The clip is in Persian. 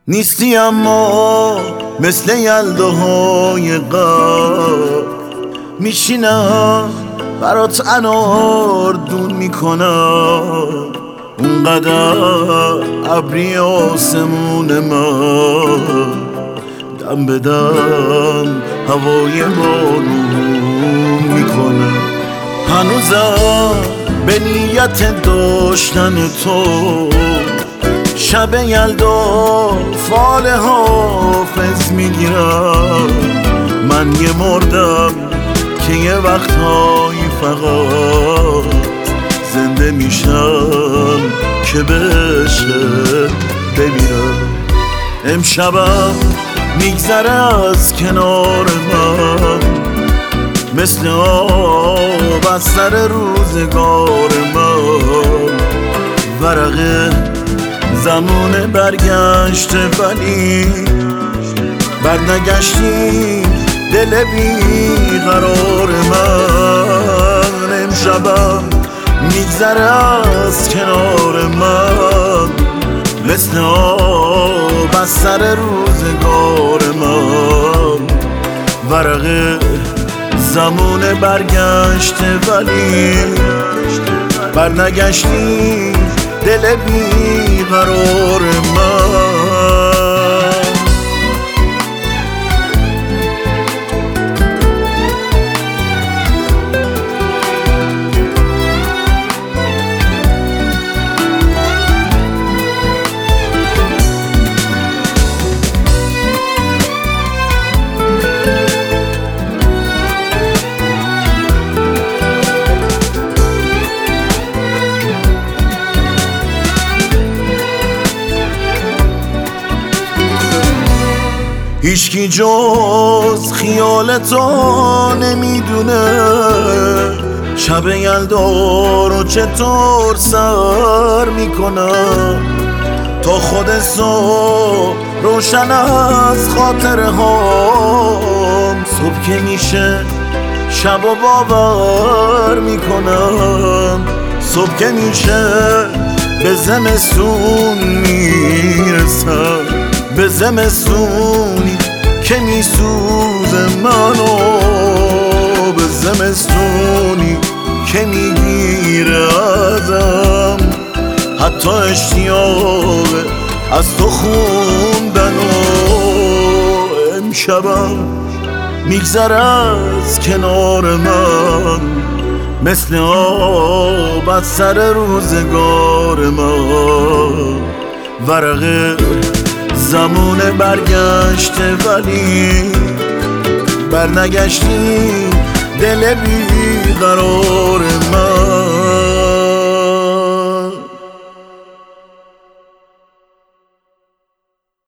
نیستی اما مثل یلداهای قبل میشینم برات انار دون میکنم، اونقدر ابری آسمون من دم به دم هوای بارون میکنه. هنوزم به نیت داشتن تو شب یلدا فال حافظ میگیرم. من یه مردم که یه وقتهایی فقط زنده میشم که بشه بمیرم. امشبم میگذره از کنار من مثل آب از سر روزگار من. ورقه زمان برگشته ولی برنگشتی دل بی قرار من. امشبم میگذره از کنار من مثل آب از سر روزگار من. ورقه زمان برگشته ولی برنگشتی دل بی قرار من. هیچکی جز خیال تو نمیدونه شب یلدا رو چطور سر میکنم. تا خود صبح روشن از خاطره هام، صبح که میشه شب و باور میکنم. صبح که میشه به زمستون میرسم، به زمستونی که میسوزه منو، به زمستونی که میگیره ازم حتی اشتیاق از تو خوندن. و امشبم میگذره از کنار من مثل آب از سر روزگار من. ورقه زمان برگشته ولی برنگشتی دل بی قرار من.